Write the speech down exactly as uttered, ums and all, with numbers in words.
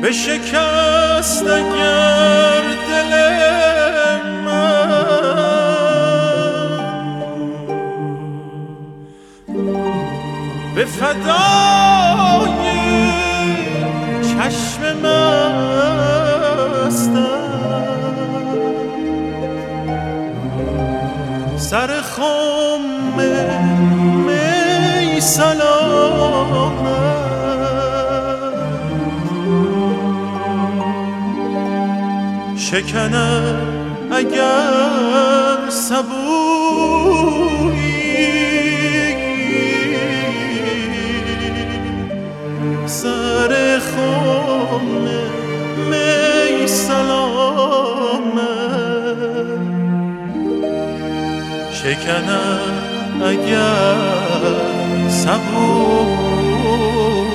بشکست اگر دل من به فدای چشم مستم سر خم می سلامت شکند اگر سبویی سر خم می سلامت شکند اگر سبویی